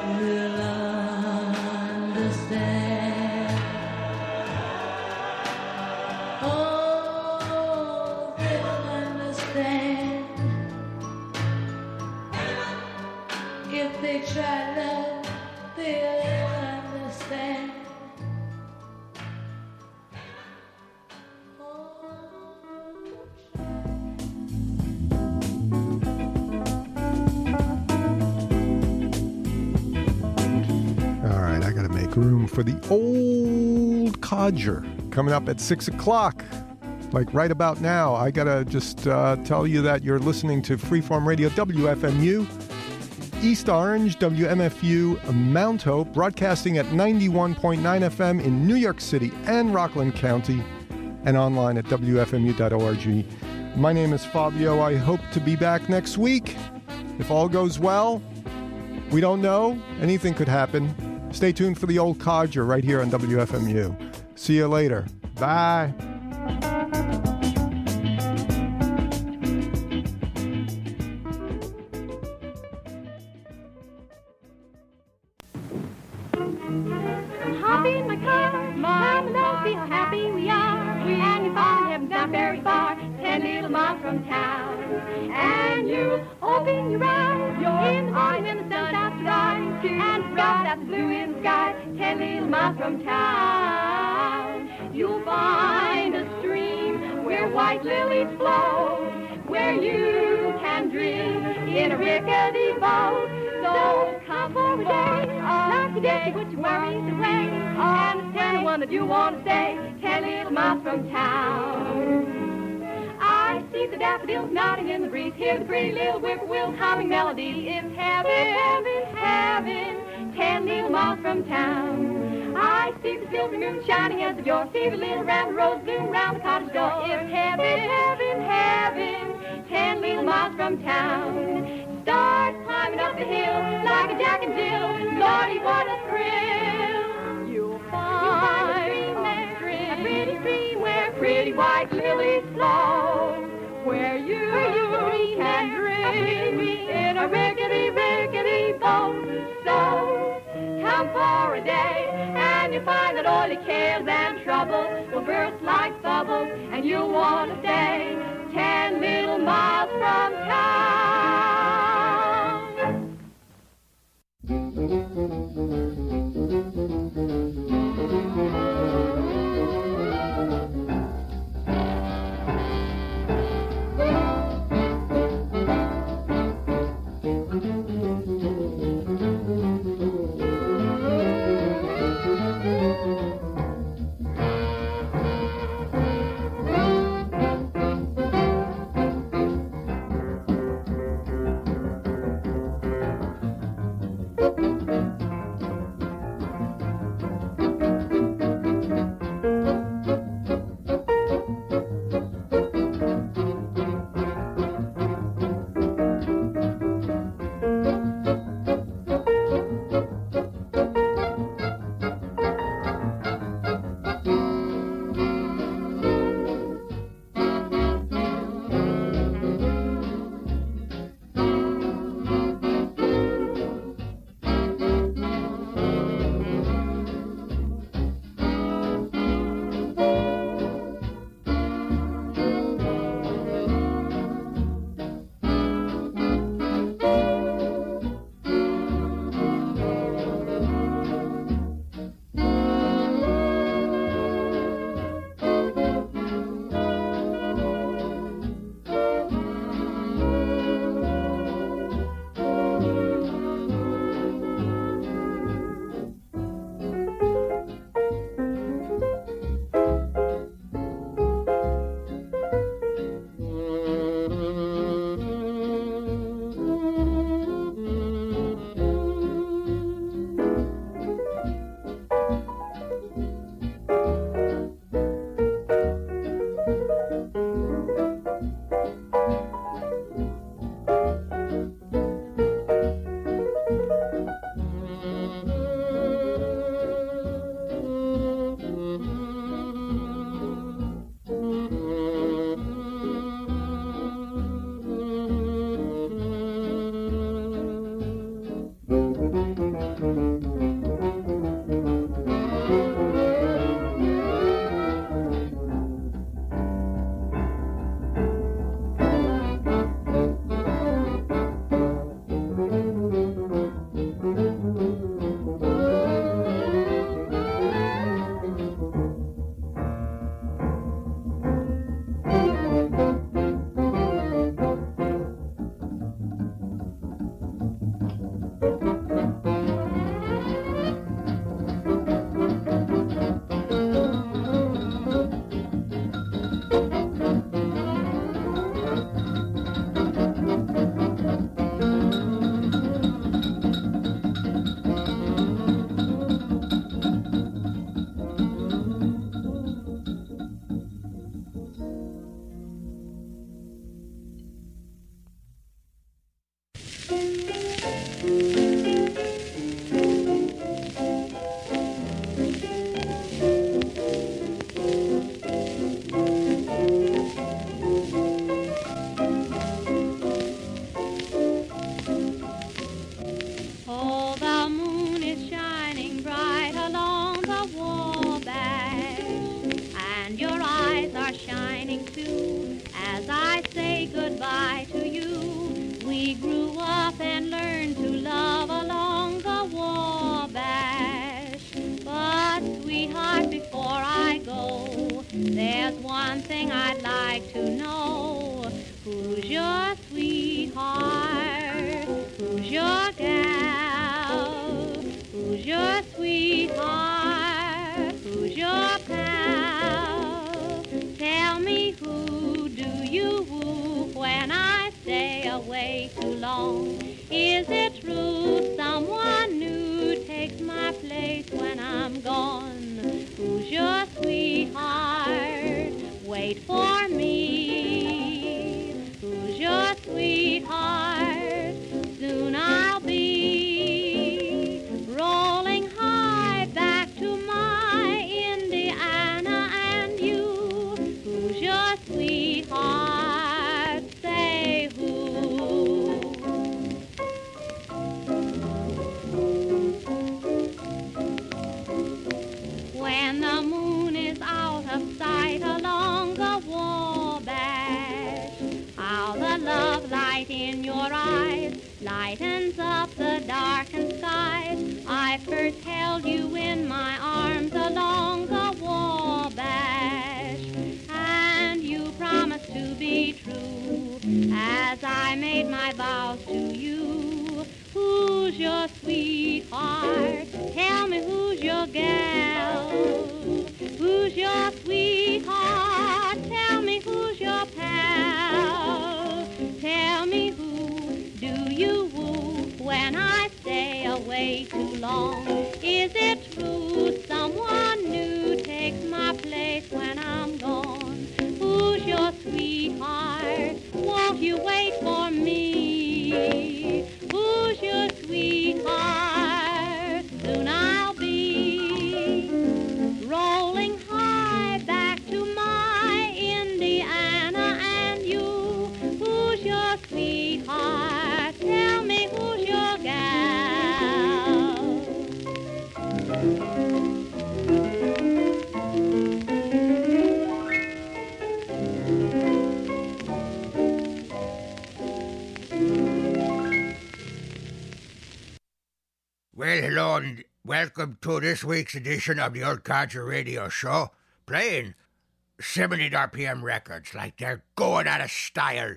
will understand. Oh, they'll understand. If they try love, they'll understand. Room for the old codger coming up at 6 o'clock, like right about now. I gotta just tell you that you're listening to Freeform Radio, WFMU East Orange, WMFU Mount Hope, broadcasting at 91.9 FM in New York City and Rockland County, and online at WFMU.org. My name is Fabio. I hope to be back next week. If all goes well, we don't know. Anything could happen. Stay tuned for the old codger right here on WFMU. See you later. Bye. Hop in my car, Mom and I'll see how happy we are. And your father heaven's not very far, 10 little miles from town. And you open your eyes, you're in the morning when the sun starts to rise. And sky that's blue in the sky, 10 little miles from town. You'll find a stream where white lilies flow, where you can drink in a rickety boat. So come for a day, like today, put your worries away, and stand the one that you want to stay, 10 little miles from town. I see the daffodils nodding in the breeze, hear the pretty little whippoorwill humming melody. It's heaven, heaven, heaven, 10 little miles from town. I see the silver moon shining at the door, see the little round rose bloom round the cottage door. It's heaven, heaven, heaven, 10 little miles from town. Stars climbing up the hill like a Jack and Jill, Lordy, what a thrill. You'll find a pretty stream where pretty white lilies flow, where you can drink in a rickety, rickety boat. So come for a day, and you'll find that all your cares and troubles will burst like bubbles, and you'll want to stay 10 little miles from town. Well, hello and welcome to this week's edition of the Old Codger Radio Show, playing 70 RPM records like they're going out of style.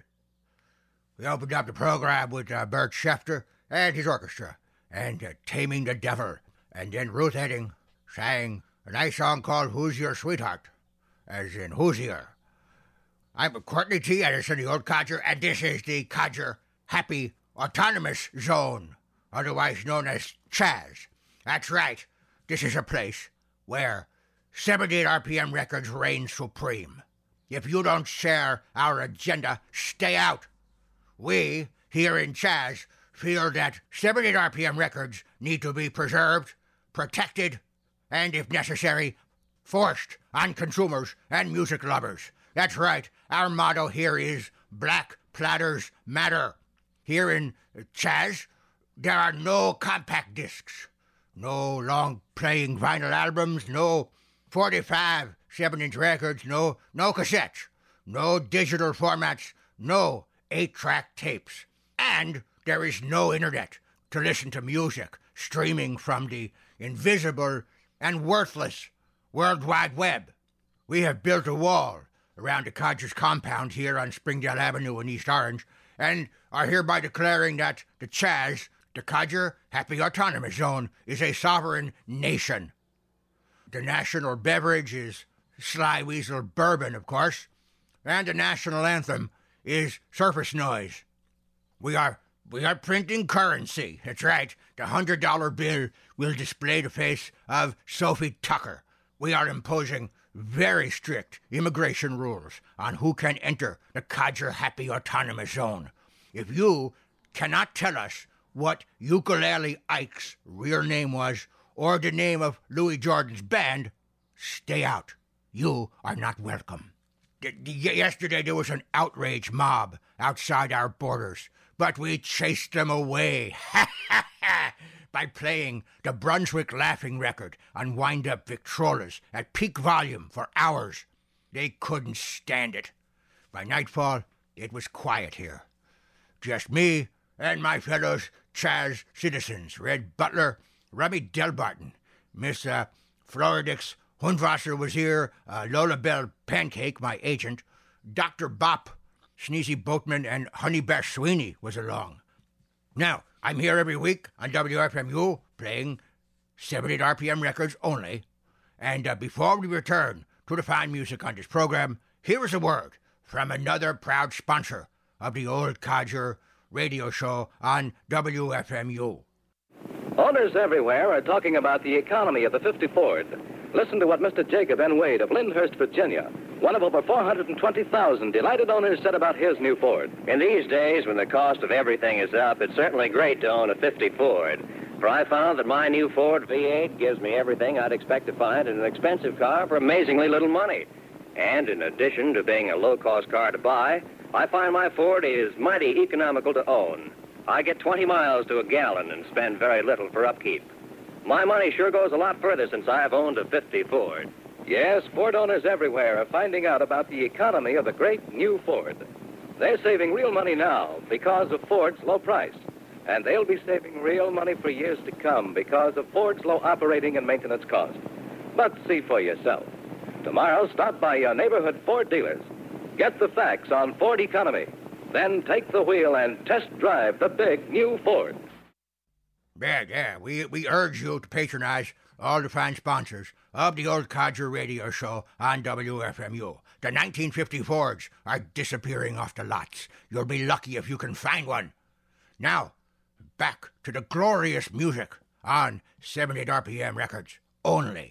We opened up the program with Bert Schefter and his orchestra, and Taming the Devil, and then Ruth Etting sang a nice song called Who's Your Sweetheart, as in Who's Here. I'm Courtney T. Edison, the Old Codger, and this is the Codger Happy Autonomous Zone, otherwise known as Chaz. That's right, this is a place where 78 RPM records reign supreme. If you don't share our agenda, stay out. We, here in Chaz, feel that 78 RPM records need to be preserved, protected, and, if necessary, forced on consumers and music lovers. That's right, our motto here is Black Platters Matter. Here in Chaz, there are no compact discs, no long-playing vinyl albums, no 45 7-inch records, no cassettes, no digital formats, no 8-track tapes. And there is no internet to listen to music streaming from the invisible and worthless World Wide Web. We have built a wall around the Codger's compound here on Springdale Avenue in East Orange, and are hereby declaring that the Chaz The Codger Happy Autonomous Zone is a sovereign nation. The national beverage is Sly Weasel Bourbon, of course, and the national anthem is Surface Noise. We are printing currency. That's right. The $100 bill will display the face of Sophie Tucker. We are imposing very strict immigration rules on who can enter the Codger Happy Autonomous Zone. If you cannot tell us what Ukulele Ike's real name was or the name of Louis Jordan's band, stay out. You are not welcome. Yesterday there was an outrage mob outside our borders, but we chased them away by playing the Brunswick Laughing record on wind-up Victrolas at peak volume for hours. They couldn't stand it. By nightfall, it was quiet here. Just me and my fellows Chaz citizens, Red Butler, Robbie Delbarton, Miss Floridix Hundwasser was here, Lola Bell Pancake, my agent, Dr. Bop, Sneezy Boatman, and Honey Bear Sweeney was along. Now, I'm here every week on WFMU playing 78 RPM records only. And before we return to the fine music on this program, here is a word from another proud sponsor of the Old Codger radio show on WFMU. Owners everywhere are talking about the economy of the 50 Ford. Listen to what Mr. Jacob N. Wade of Lyndhurst, Virginia, one of over 420,000 delighted owners, said about his new Ford. In these days, when the cost of everything is up, it's certainly great to own a 50 Ford. For I found that my new Ford V8 gives me everything I'd expect to find in an expensive car for amazingly little money. And in addition to being a low-cost car to buy, I find my Ford is mighty economical to own. I get 20 miles to a gallon and spend very little for upkeep. My money sure goes a lot further since I've owned a 50 Ford. Yes, Ford owners everywhere are finding out about the economy of the great new Ford. They're saving real money now because of Ford's low price. And they'll be saving real money for years to come because of Ford's low operating and maintenance cost. But see for yourself. Tomorrow, stop by your neighborhood Ford dealers. Get the facts on Ford economy. Then take the wheel and test drive the big new Ford. Yeah. We urge you to patronize all the fine sponsors of the Old Codger radio show on WFMU. The 1950 Fords are disappearing off the lots. You'll be lucky if you can find one. Now, back to the glorious music on 78 RPM records only.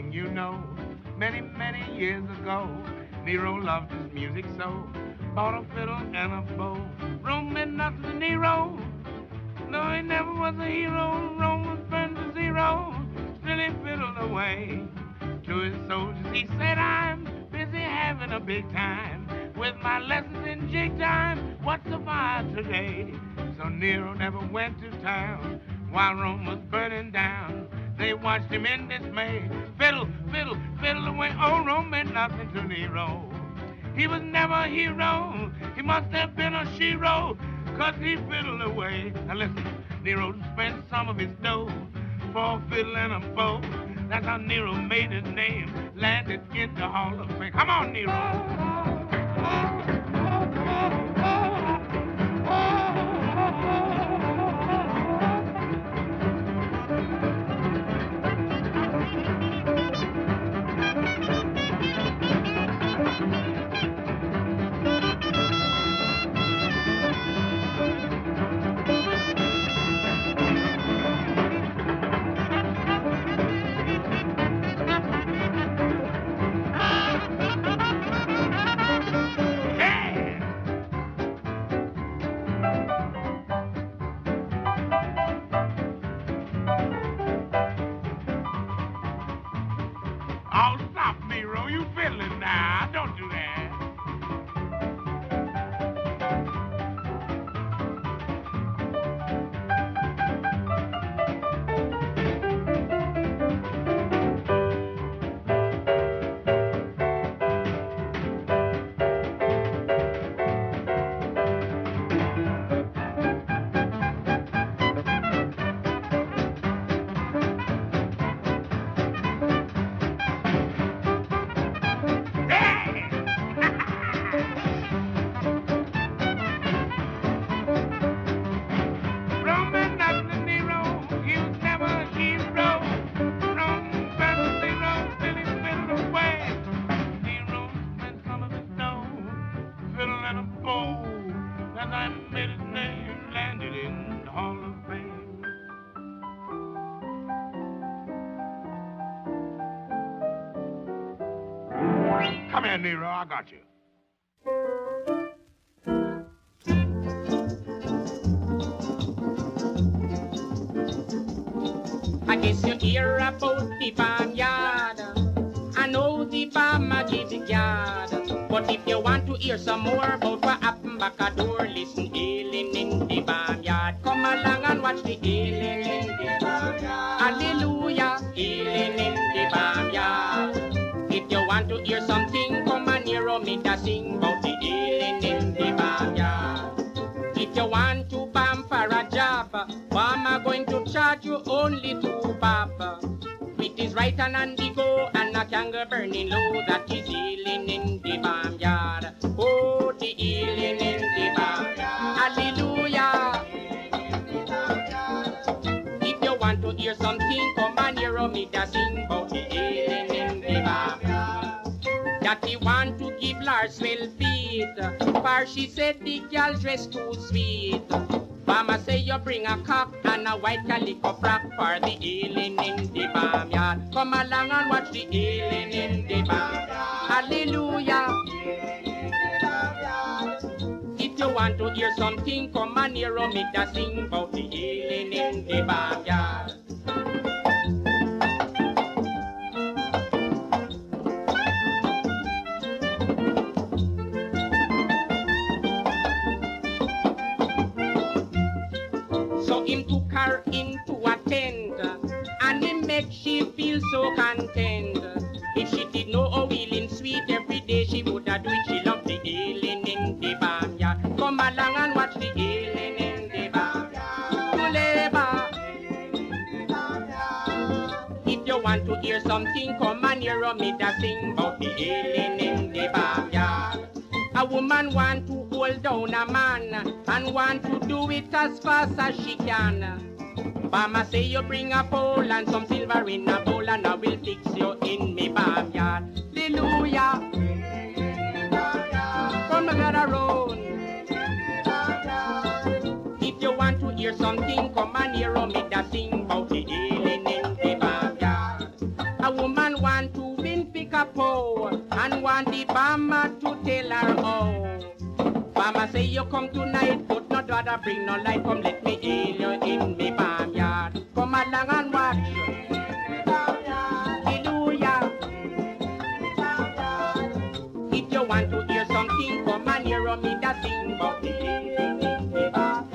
thing you know. Many, many years ago, Nero loved his music so. Bought a fiddle and a bow. Rome meant nothing to Nero. No, he never was a hero. Rome was burned to zero. Still he fiddled away to his soldiers. He said, I'm busy having a big time with my lessons in jig time. What's the fire today? So Nero never went to town while Rome was burning down. They watched him in dismay. Fiddle, fiddle, fiddle away. Oh, Rome meant nothing to Nero. He was never a hero. He must have been a shero, 'cause he fiddled away. Now listen, Nero spent some of his dough for a fiddle and a bow. That's how Nero made his name, landed in the Hall of Fame. Come on, Nero. Come here, Nero, I got you. I guess you hear about the barnyard. I know the farmer gave the yard. But if you want to hear some more about what happened back a door, listen, ailing in the barnyard. Come along and watch the ailing in the barnyard. Hallelujah, ailing in the barnyard. If you want to hear something, come and hear me da sing about the ailing in the barnyard. If you want to bam for a job, why am I going to charge you only 2 bob? With his right hand on the go and a candle burning low, that is ailing in the barnyard. Oh, the ailing in the barnyard. Hallelujah. If you want to hear something, come and hear me da sing about the ailing in the barnyard. That he want to give Lars well feet, for she said the girl dress too sweet. Mama say you bring a cock and a white calico frock for the ailing in the barnyard. Come along and watch the ailing in the barnyard. Hallelujah. If you want to hear something, come and hear me da sing about the ailing in the barnyard. So him took her into a tent, and him make she feel so content. If she did know a wheeling sweet every day, she woulda do it. She loved the ailing in the barnyard. Come along and watch the ailing in the barnyard. To labor. If you want to hear something, come and hear me da sing about the ailing in the barnyard. A woman want to hold down a man and want to do it as fast as she can. Mama say you bring a pole and some silver in a bowl and I will fix you in me barnyard. Hallelujah. Come gather round. If you want to hear something, come and hear me da sing about the ailing in the barnyard. A woman want farmer to tell her how. Farmer say you come tonight, but no daughter bring no light. Come let me in you in me farmyard. Come along and watch. Hallelujah. If you want to hear something, come and hear me that sing about the healing in me farmyard.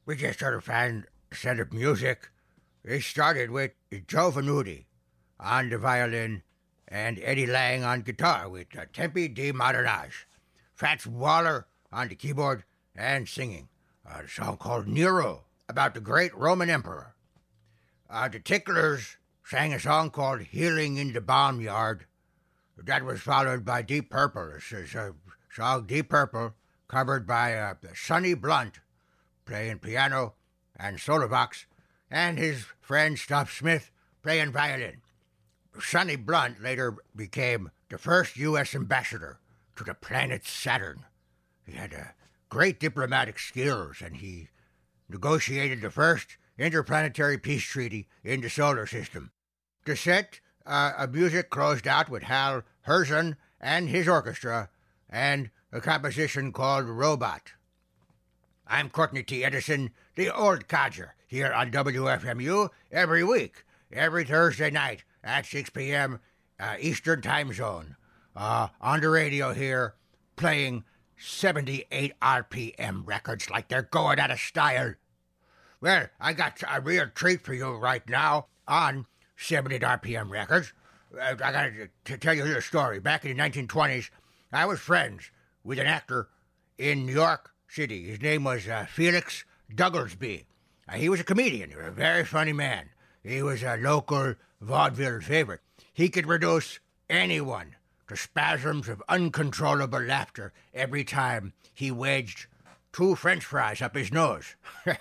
we just sort of found a set of music. It started with Joe Venuti on the violin and Eddie Lang on guitar with Tempi di Modernage. Fats Waller on the keyboard and singing. A song called Nero, about the great Roman emperor. The Ticklers sang a song called Healing in the Barnyard. That was followed by Deep Purple. This is a song, Deep Purple, covered by Sonny Blunt, playing piano and solo box, and his friend Stuff Smith playing violin. Sonny Blunt later became the first U.S. ambassador to the planet Saturn. He had great diplomatic skills, and he negotiated the first interplanetary peace treaty in the solar system. The set of music closed out with Hal Herzon and his orchestra, and a composition called Robot. I'm Courtney T. Edison, the Old Codger, here on WFMU every week, every Thursday night at 6 p.m. Eastern Time Zone, on the radio here, playing 78 RPM records like they're going out of style. Well, I got a real treat for you right now on 78 RPM records. I got to tell you a little story. Back in the 1920s, I was friends with an actor in New York City. His name was Felix Dugglesby. He was a comedian, a very funny man. He was a local vaudeville favorite. He could reduce anyone to spasms of uncontrollable laughter every time he wedged 2 French fries up his nose.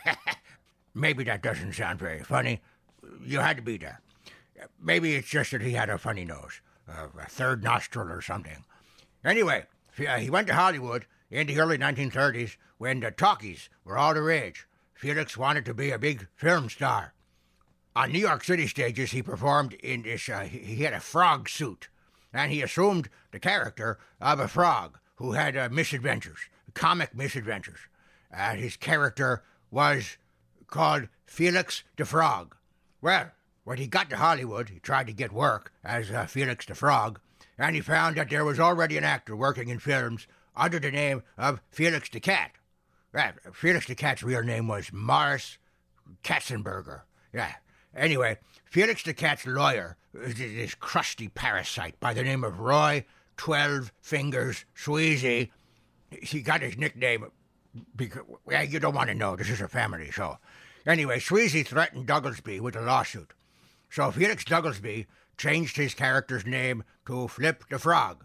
Maybe that doesn't sound very funny. You had to be there. Maybe it's just that he had a funny nose, a third nostril or something. Anyway, he went to Hollywood in the early 1930s when the talkies were all the rage. Felix wanted to be a big film star. On New York City stages, he performed in this, he had a frog suit, and he assumed the character of a frog who had misadventures, comic misadventures. His character was called Felix the Frog. Well, when he got to Hollywood, he tried to get work as Felix the Frog, and he found that there was already an actor working in films under the name of Felix the Cat. Felix the Cat's real name was Morris Katzenberger. Yeah. Anyway, Felix the Cat's lawyer is this crusty parasite by the name of Roy 12 Fingers Sweezy. He got his nickname because, well, you don't want to know. This is a family show. Anyway, Sweezy threatened Dugglesby with a lawsuit. So Felix Dugglesby changed his character's name to Flip the Frog.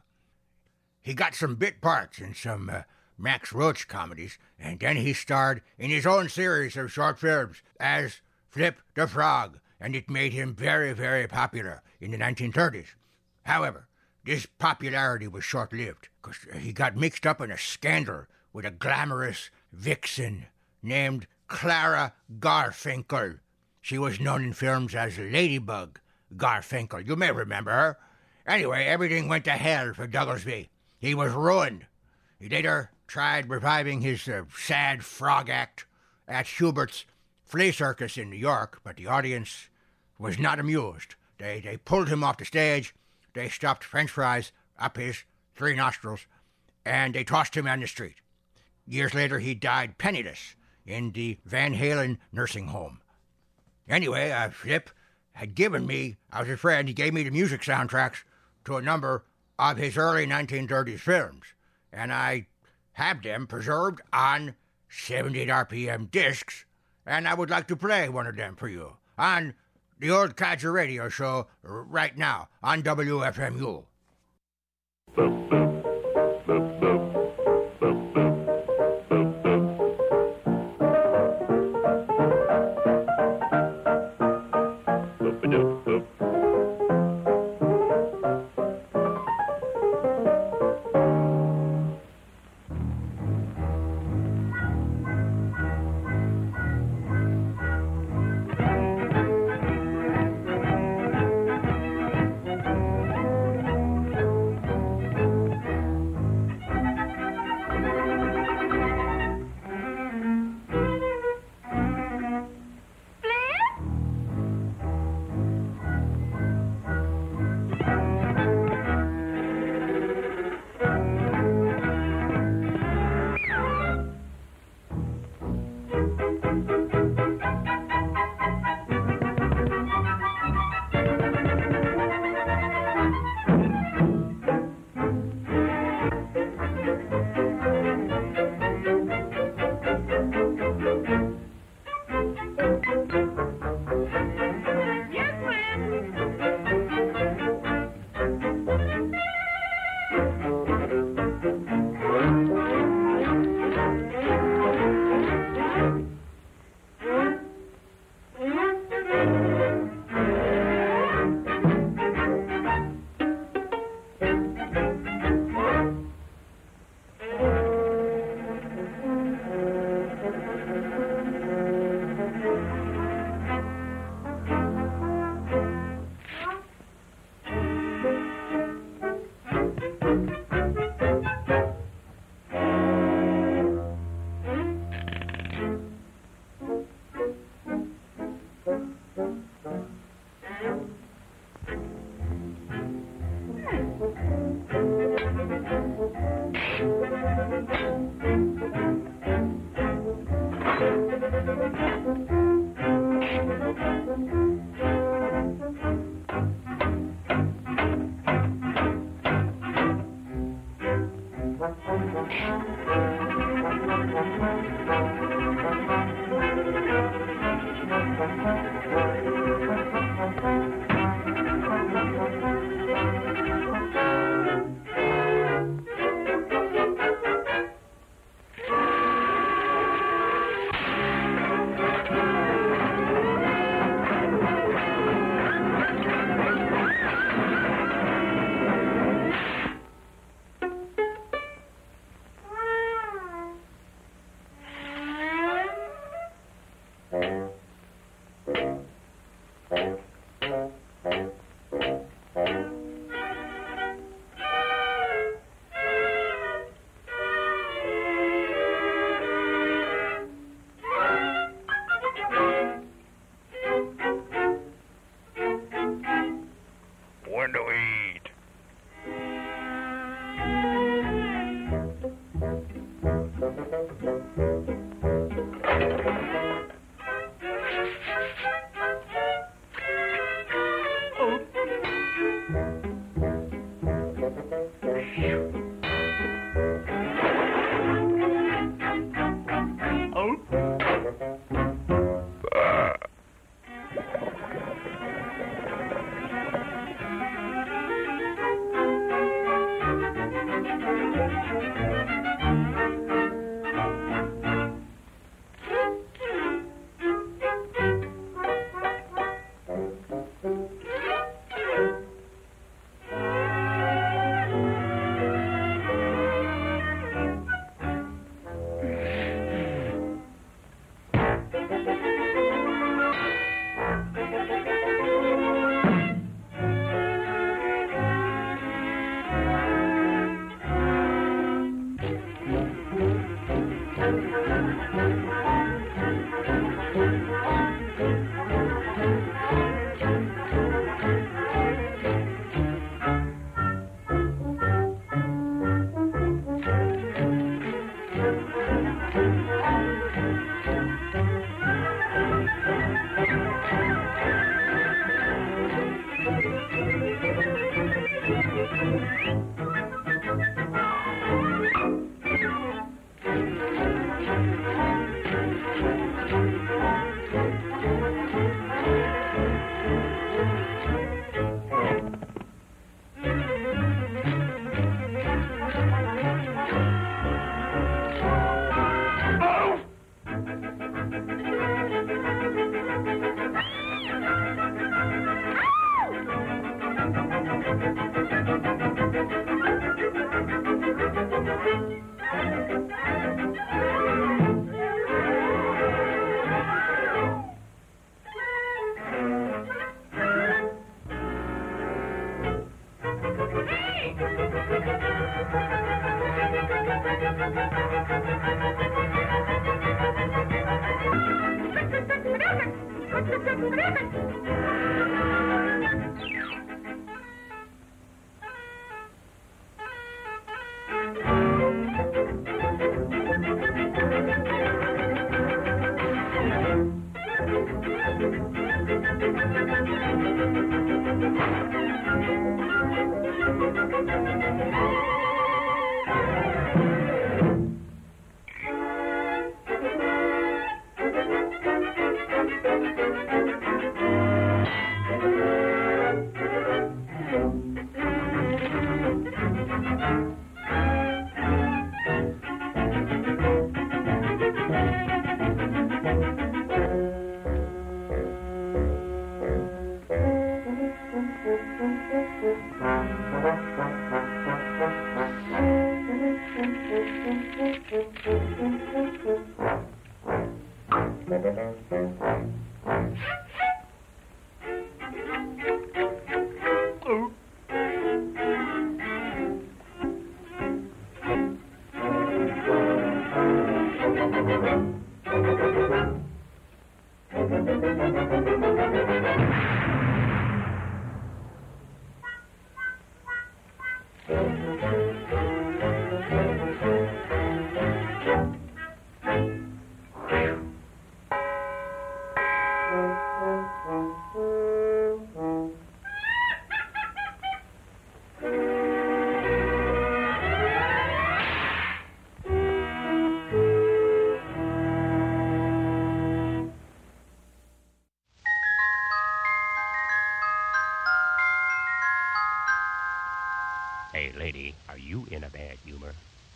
He got some bit parts in some Max Roach comedies, and then he starred in his own series of short films as Flip the Frog, and it made him very, very popular in the 1930s. However, this popularity was short-lived, because he got mixed up in a scandal with a glamorous vixen named Clara Garfinkel. She was known in films as Ladybug Garfinkel. You may remember her. Anyway, everything went to hell for Dugglesby. He was ruined. He later tried reviving his sad frog act at Hubert's Flea Circus in New York, but the audience was not amused. They pulled him off the stage, they stuffed French fries up his 3 nostrils, and they tossed him on the street. Years later, he died penniless in the Van Halen nursing home. Anyway, Flip had given me, I was a friend, he gave me the music soundtracks to a number of his early 1930s films, and I have them preserved on 78 RPM discs, and I would like to play one of them for you on the Old Codger Radio Show right now on WFMU. Boop, boop, boop, boop. When do we eat? in a bad humor.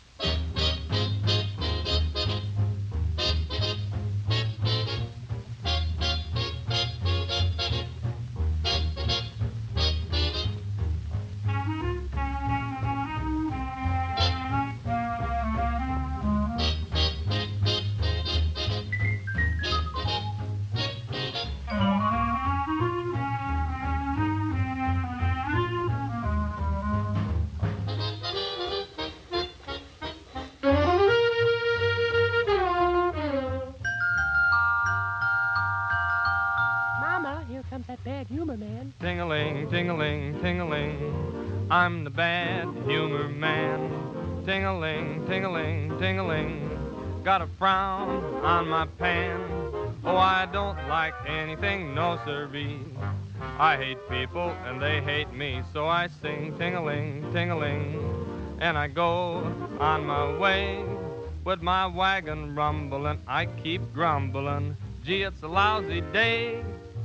Mama, here comes that bad humor man. Ting-a-ling, ting-a-ling, ting-a-ling, I'm the bad humor man. Ting-a-ling, ting-a-ling, ting-a-ling, got a frown on my pan. Oh, I don't like anything, no sirree. I hate people and they hate me, so I sing ting-a-ling, ting-a-ling, and I go on my way with my wagon rumbling. I keep grumbling, gee, it's a lousy day.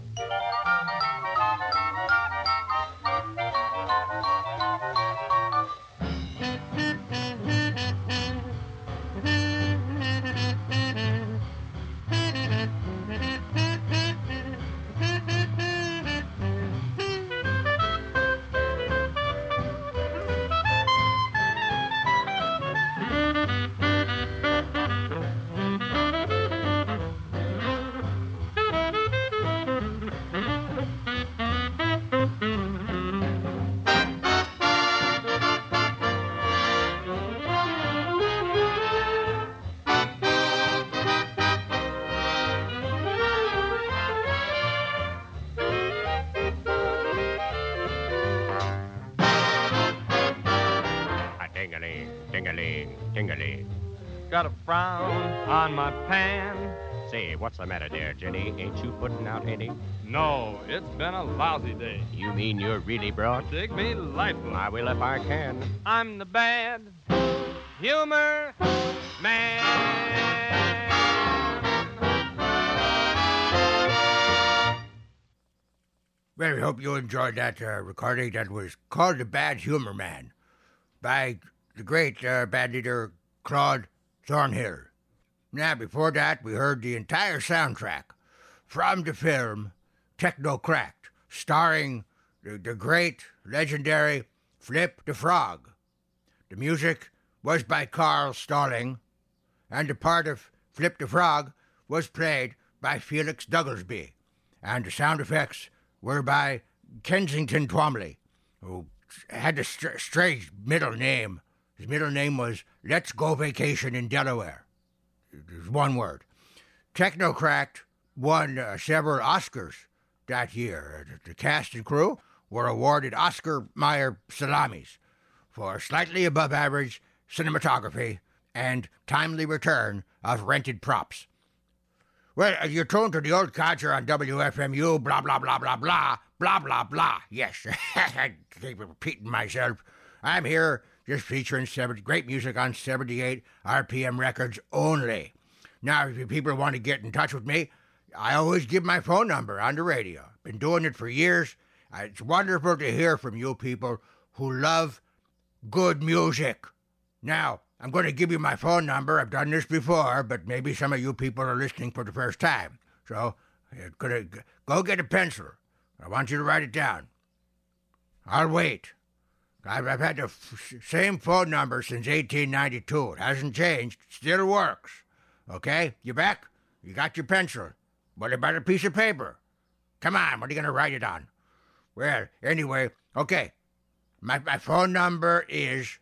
Ting-a-ling, ting-a-ling, ting-a-ling. Got a frown on my pan. Say, what's the matter there, Jenny? Ain't you putting out any? No, it's been a lousy day. You mean you're really broad? Dig me lifeless. I will if I can. I'm the bad humor man. Well, we hope you enjoyed that recording that was called The Bad Humor Man by the great band leader Claude Thornhill. Now, before that, we heard the entire soundtrack from the film Techno Cracked, starring the great, legendary Flip the Frog. The music was by Carl Stalling, and the part of Flip the Frog was played by Felix Dugglesby, and the sound effects were by Kensington Twomley, who had a strange middle name. His middle name was Let's Go Vacation in Delaware. There's one word. Techno Cracked won several Oscars that year. The cast and crew were awarded Oscar Mayer salamis for slightly above average cinematography and timely return of rented props. Well, you're tuned to the Old Codger on WFMU, blah, blah, blah, blah, blah, blah, blah, blah. Yes, I keep repeating myself. I'm here just featuring great music on 78 RPM records only. Now, if you people want to get in touch with me, I always give my phone number on the radio. Been doing it for years. It's wonderful to hear from you people who love good music. Now, I'm going to give you my phone number. I've done this before, but maybe some of you people are listening for the first time. So, go get a pencil. I want you to write it down. I'll wait. I've had the same phone number since 1892. It hasn't changed. It still works. Okay? You back? You got your pencil. What about a piece of paper? Come on, what are you going to write it on? Well, anyway, okay. My phone number is...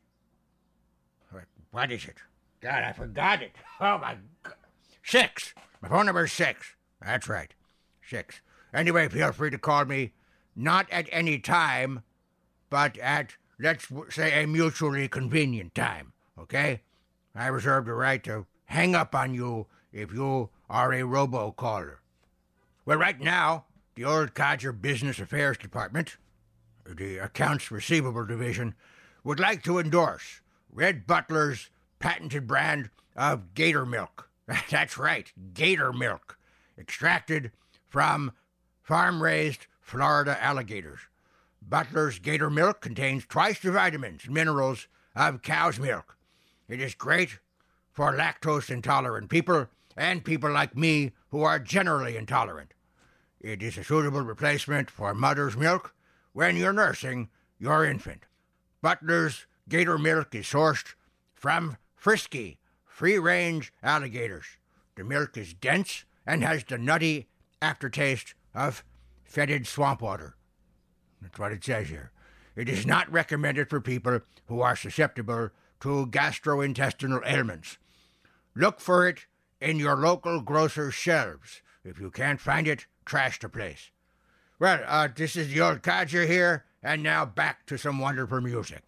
What is it? God, I forgot it. Oh, my God. 6. My phone number is 6. That's right. 6. Anyway, feel free to call me, not at any time, but at, let's say, a mutually convenient time, okay? I reserve the right to hang up on you if you are a robo-caller. Well, right now, the Old Codger Business Affairs Department, the Accounts Receivable Division, would like to endorse Red Butler's patented brand of gator milk. That's right, gator milk, extracted from farm-raised Florida alligators. Butler's gator milk contains twice the vitamins and minerals of cow's milk. It is great for lactose-intolerant people and people like me who are generally intolerant. It is a suitable replacement for mother's milk when you're nursing your infant. Butler's Gator milk is sourced from frisky, free-range alligators. The milk is dense and has the nutty aftertaste of fetid swamp water. That's what it says here. It is not recommended for people who are susceptible to gastrointestinal ailments. Look for it in your local grocer's shelves. If you can't find it, trash the place. Well, this is the old codger here, and now back to some wonderful music.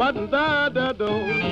button da da do.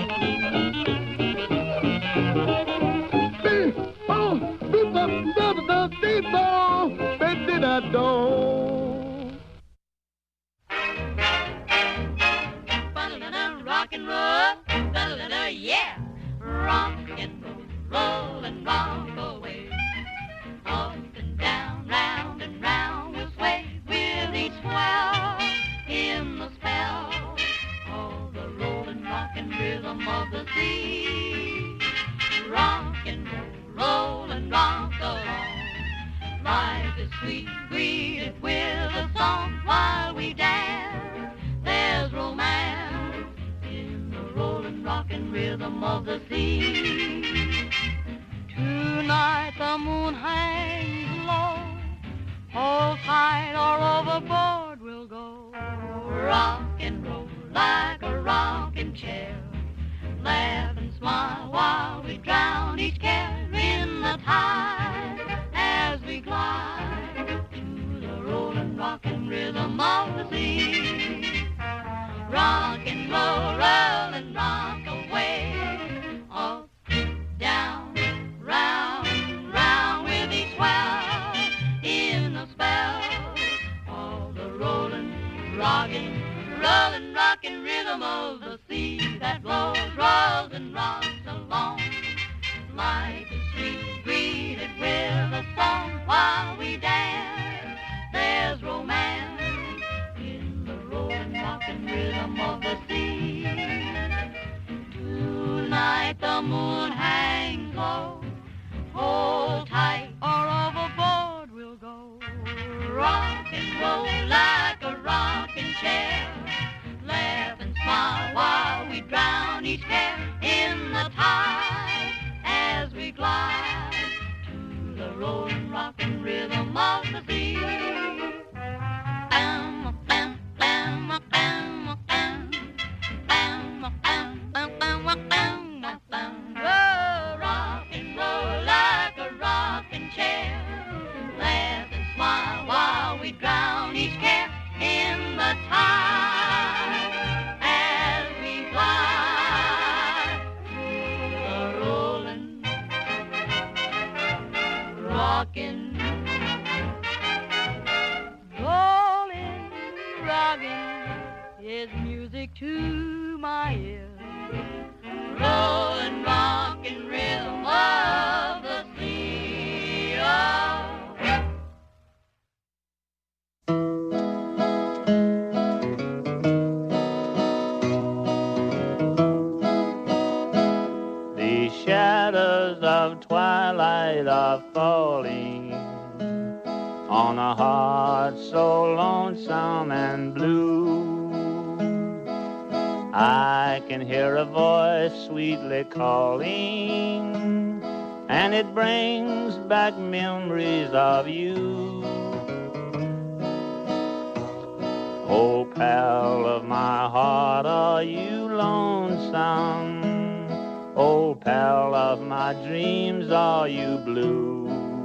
Rock and roll, yeah. Rock and roll and rock away. Up and down, round and round we'll sway with each swell in the spell of the rolling rock and rhythm of the sea. Rock and roll and rock along. Life is sweet, greeted with a song while we dance. There's romance in the rolling rock and rhythm of the sea. Tonight the moon hangs low. Hold tight or overboard we'll go. Rock and roll like a rocking chair. Laugh and smile while we drown each care in the tide as we glide to the rolling rock and rhythm of the sea. Rock and roll, roll and rock away. Up, down, round, round with each swell in the spell of the rolling, rocking, rhythm of the sea that blows, rolls and rocks along. Life is sweet, greeted with a song while we dance. There's romance in the rolling, rocking rhythm of the sea. Tonight the moon hangs low. Hold tight or overboard we'll go. Rock and roll like a rocking chair. Laugh and smile while we drown each care in the tide as we glide to the rolling rock and rhythm of the sea. Bam, bam, bam, bam, bam, bam, bam, bam, bam, bam, bam. Oh, rock and roll like a rocking chair. Laugh and smile while we drown each care in the tide. Rockin', rollin', rockin' is music to my ear. Rollin', rockin' rhythm of the sea. Oh. The shadows of twilight are falling on a heart so lonesome and blue. I can hear a voice sweetly calling, and it brings back memories of you. Oh, pal of my heart, are you lonesome? Oh, pal of my dreams, are you blue?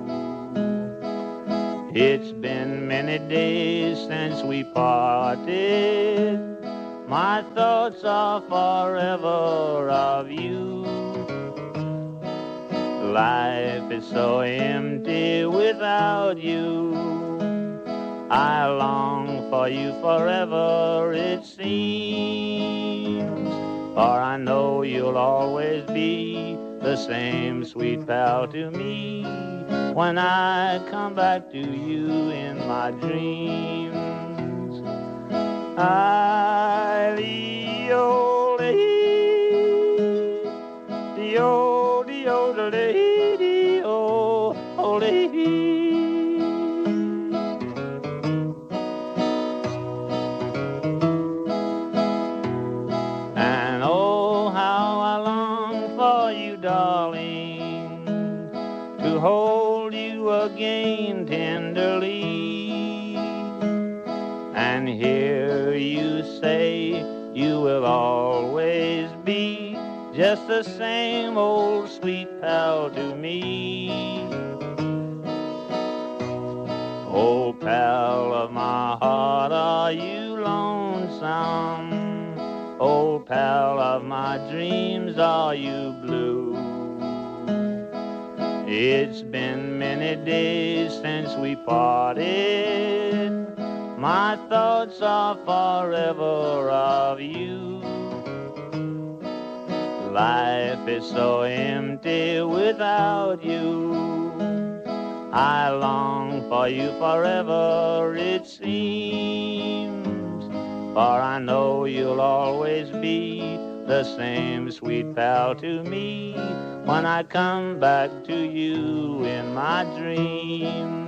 It's been many days since we parted. My thoughts are forever of you. Life is so empty without you. I long for you forever, it seems. For I know you'll always be the same sweet pal to me when I come back to you in my dreams. I-lee-o, lee-o, lee-o, lee-o, oh, lee. And oh, how I long for you, darling, to hold you again tenderly and hear you say you will always be just the same old sweet pal to me. Oh, pal of my heart, are you lonesome? Oh, pal of my dreams, are you blue? It's been many days since we parted. My thoughts are forever of you. Life is so empty without you. I long for you forever, it seems. For I know you'll always be the same sweet pal to me when I come back to you in my dreams.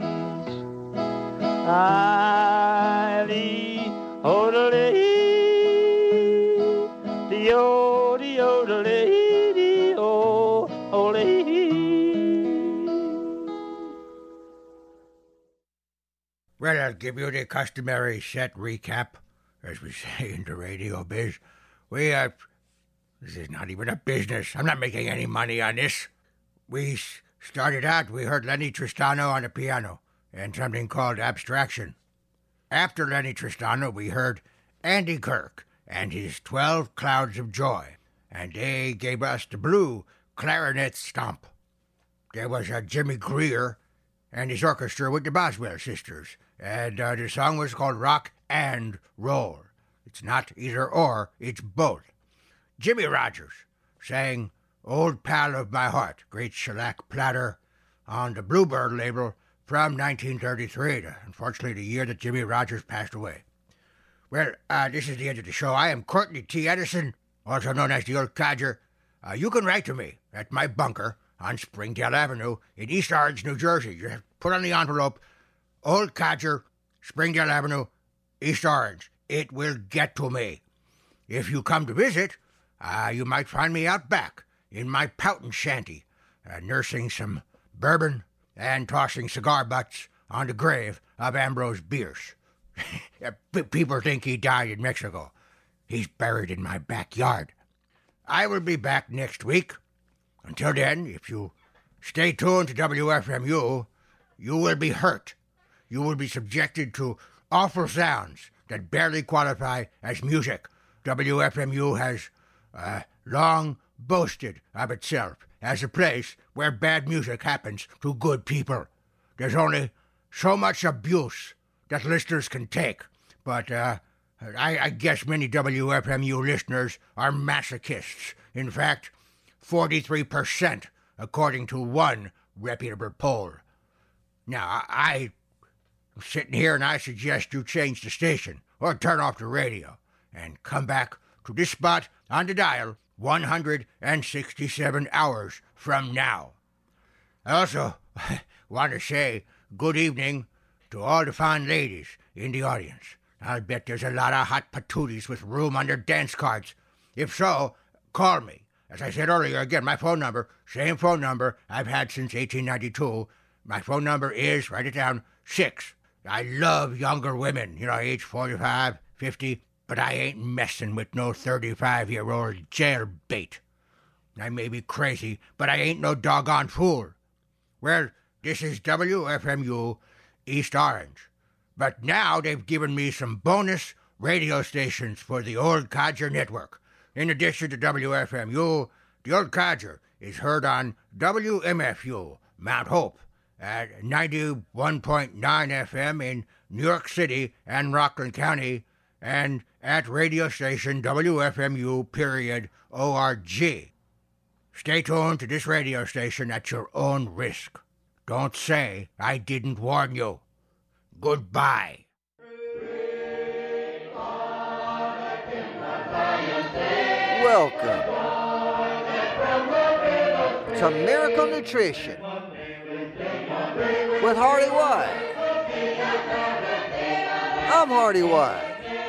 Well, I'll give you the customary set recap, as we say in the radio biz. This is not even a business. I'm not making any money on this. We started out, we heard Lenny Tristano on the piano and something called Abstraction. After Lenny Tristano, we heard Andy Kirk and his 12 Clouds of Joy, and they gave us the blue clarinet stomp. There was Jimmy Greer and his orchestra with the Boswell sisters, and the song was called Rock and Roll. It's not either or, it's both. Jimmy Rogers sang Old Pal of My Heart, great shellac platter, on the Bluebird label from 1933, unfortunately the year that Jimmy Rogers passed away. Well, this is the end of the show. I am Courtney T. Edison, also known as the Old Codger. You can write to me at my bunker on Springdale Avenue in East Orange, New Jersey. You have to put on the envelope, Old Codger, Springdale Avenue, East Orange. It will get to me. If you come to visit, you might find me out back in my poutin' shanty, nursing some bourbon and tossing cigar butts on the grave of Ambrose Bierce. People think he died in Mexico. He's buried in my backyard. I will be back next week. Until then, if you stay tuned to WFMU, you will be hurt. You will be subjected to awful sounds that barely qualify as music. WFMU has long boasted of itself as a place where bad music happens to good people. There's only so much abuse that listeners can take, but I guess many WFMU listeners are masochists. In fact, 43%, according to one reputable poll. Now, I'm sitting here and I suggest you change the station or turn off the radio and come back to this spot on the dial 167 hours from now. I also want to say good evening to all the fine ladies in the audience. I'll bet there's a lot of hot patooties with room on their dance cards. If so, call me. As I said earlier, again, my phone number, same phone number I've had since 1892. My phone number is, write it down, 6. I love younger women, age 45, 50, but I ain't messing with no 35-year-old jailbait. I may be crazy, but I ain't no doggone fool. Well, this is WFMU East Orange. But now they've given me some bonus radio stations for the Old Codger Network. In addition to WFMU, the Old Codger is heard on WMFU, Mount Hope, at 91.9 FM in New York City and Rockland County, and at radio station WFMU.org. Stay tuned to this radio station at your own risk. Don't say I didn't warn you. Goodbye. Welcome to Miracle Nutrition with Hardy White. I'm Hardy White.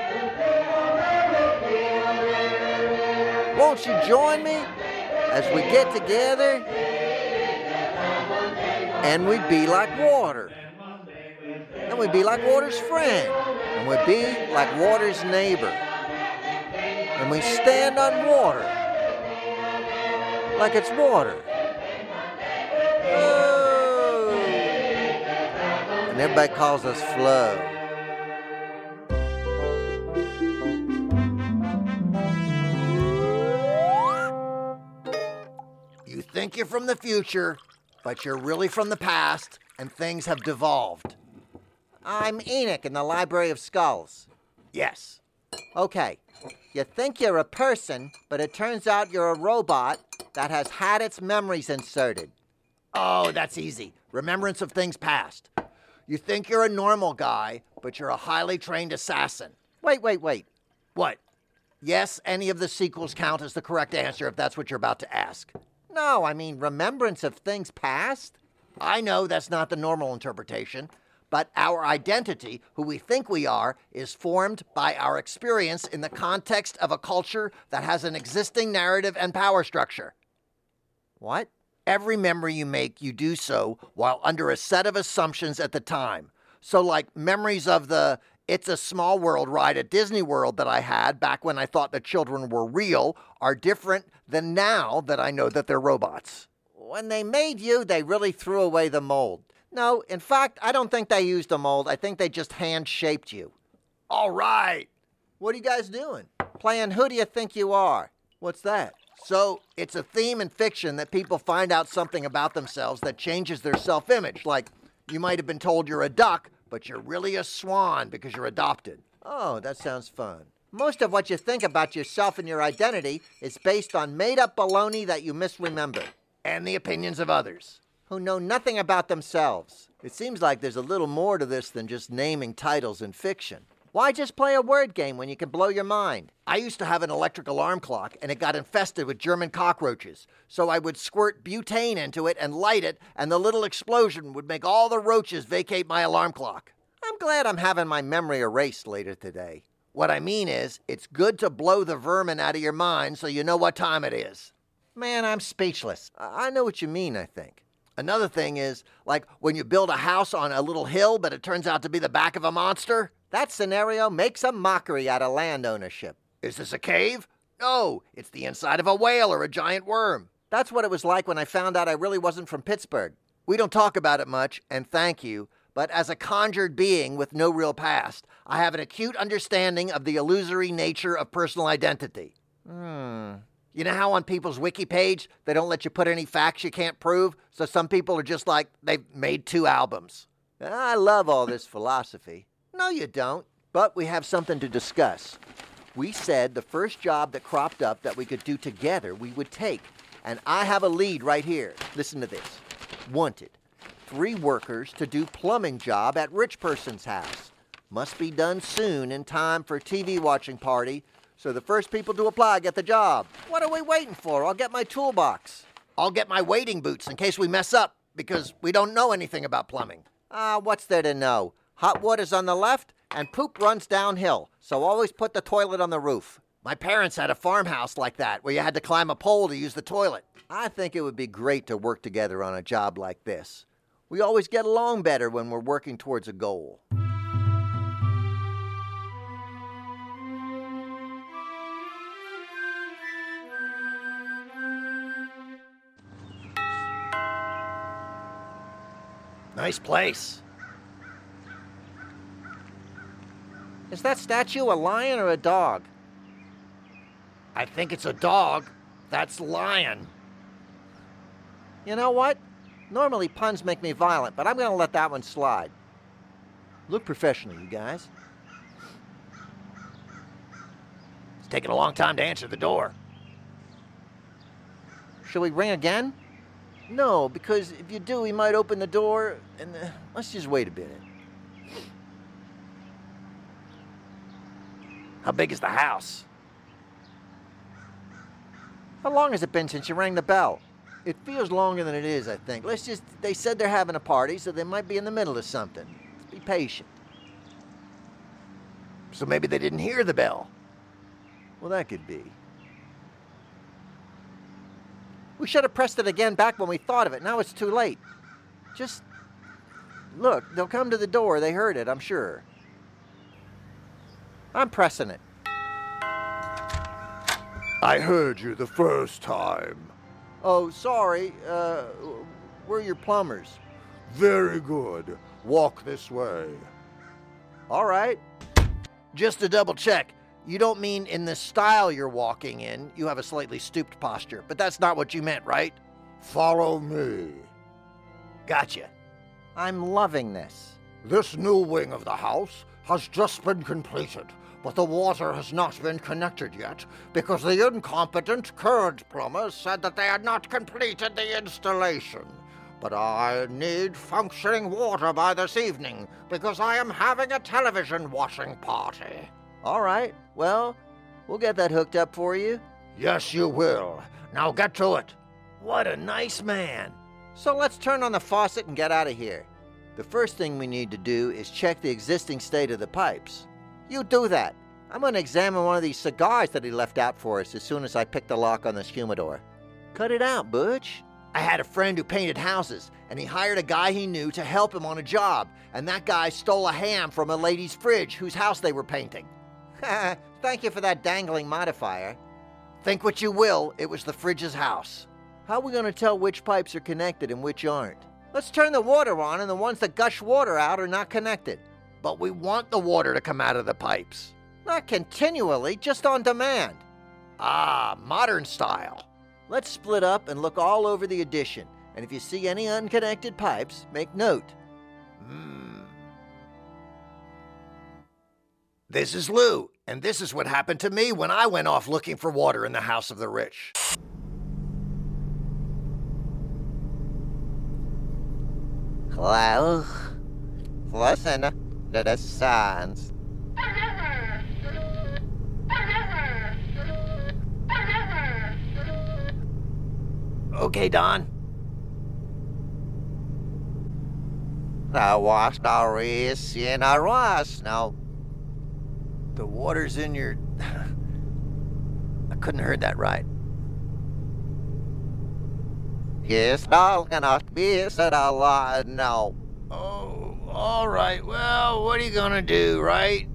Won't you join me as we get together and we be like water, and we be like water's friend, and we be like water's neighbor, and we stand on water like it's water. Oh. And everybody calls us Flo. from the future, but you're really from the past, and things have devolved. I'm Enoch in the Library of Skulls. Yes. Okay. You think you're a person, but it turns out you're a robot that has had its memories inserted. Oh, that's easy. Remembrance of things past. You think you're a normal guy, but you're a highly trained assassin. Wait. What? Yes, any of the sequels count as the correct answer if that's what you're about to ask. No, I mean remembrance of things past. I know that's not the normal interpretation, but our identity, who we think we are, is formed by our experience in the context of a culture that has an existing narrative and power structure. What? Every memory you make, you do so while under a set of assumptions at the time. So like memories of the It's a Small World ride at Disney World that I had back when I thought that children were real are different than now that I know that they're robots. When they made you, they really threw away the mold. No, in fact, I don't think they used a mold. I think they just hand-shaped you. All right. What are you guys doing? Playing Who Do You Think You Are? What's that? So, it's a theme in fiction that people find out something about themselves that changes their self-image. Like, you might have been told you're a duck, but you're really a swan because you're adopted. Oh, that sounds fun. Most of what you think about yourself and your identity is based on made-up baloney that you misremember. And the opinions of others, who know nothing about themselves. It seems like there's a little more to this than just naming titles in fiction. Why just play a word game when you can blow your mind? I used to have an electric alarm clock, and it got infested with German cockroaches. So I would squirt butane into it and light it, and the little explosion would make all the roaches vacate my alarm clock. I'm glad I'm having my memory erased later today. What I mean is, it's good to blow the vermin out of your mind so you know what time it is. Man, I'm speechless. I know what you mean, I think. Another thing is, like when you build a house on a little hill, but it turns out to be the back of a monster. That scenario makes a mockery out of land ownership. Is this a cave? No, it's the inside of a whale or a giant worm. That's what it was like when I found out I really wasn't from Pittsburgh. We don't talk about it much, and thank you, but as a conjured being with no real past, I have an acute understanding of the illusory nature of personal identity. You know how on people's wiki page, they don't let you put any facts you can't prove? So some people are just like, they've made 2 albums. I love all this philosophy. No, you don't. But we have something to discuss. We said the first job that cropped up that we could do together, we would take. And I have a lead right here. Listen to this. Wanted. 3 workers to do plumbing job at rich person's house. Must be done soon in time for TV watching party. So the first people to apply get the job. What are we waiting for? I'll get my toolbox. I'll get my wading boots in case we mess up, because we don't know anything about plumbing. What's there to know? Hot water's on the left, and poop runs downhill, so always put the toilet on the roof. My parents had a farmhouse like that, where you had to climb a pole to use the toilet. I think it would be great to work together on a job like this. We always get along better when we're working towards a goal. Nice place. Is that statue a lion or a dog? I think it's a dog. That's lion. You know what? Normally puns make me violent, but I'm going to let that one slide. Look professional, you guys. It's taking a long time to answer the door. Shall we ring again? No, because if you do, he might open the door, and let's just wait a minute. How big is the house? How long has it been since you rang the bell? It feels longer than it is, I think. They said they're having a party, so they might be in the middle of something. Let's be patient. So maybe they didn't hear the bell. Well, that could be. We should have pressed it again back when we thought of it. Now it's too late. Just look, they'll come to the door. They heard it, I'm sure. I'm pressing it. I heard you the first time. Oh, sorry. We're your plumbers. Very good. Walk this way. All right. Just to double check, you don't mean in the style you're walking in. You have a slightly stooped posture, but that's not what you meant, right? Follow me. Gotcha. I'm loving this. This new wing of the house has just been completed, but the water has not been connected yet because the incompetent current plumbers said that they had not completed the installation. But I need functioning water by this evening because I am having a television watching party. All right, well, we'll get that hooked up for you. Yes, you will. Now get to it. What a nice man. So let's turn on the faucet and get out of here. The first thing we need to do is check the existing state of the pipes. You do that. I'm going to examine one of these cigars that he left out for us as soon as I pick the lock on this humidor. Cut it out, Butch. I had a friend who painted houses, and he hired a guy he knew to help him on a job, and that guy stole a ham from a lady's fridge whose house they were painting. Thank you for that dangling modifier. Think what you will, it was the fridge's house. How are we going to tell which pipes are connected and which aren't? Let's turn the water on, and the ones that gush water out are not connected. But we want the water to come out of the pipes. Not continually, just on demand. Ah, modern style. Let's split up and look all over the addition, and if you see any unconnected pipes, make note. This is Lou, and this is what happened to me when I went off looking for water in the house of the rich. Hello? Listen to the sounds. Okay, Don. I washed our wrists in a rush. Now, the water's in your... I couldn't have heard that right. Yes, all cannot be said a lot now. Oh, all right. Well, what are you gonna do, right?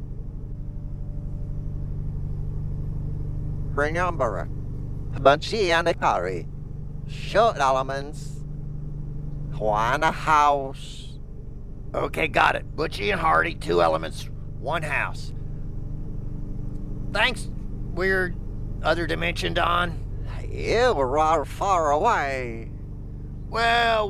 Remember, Bunchy and the curry. Short elements. One house. Okay, got it. Butchie and Hardy, 2 elements, 1 house. Thanks, weird other dimension, Don. You were far away. Well,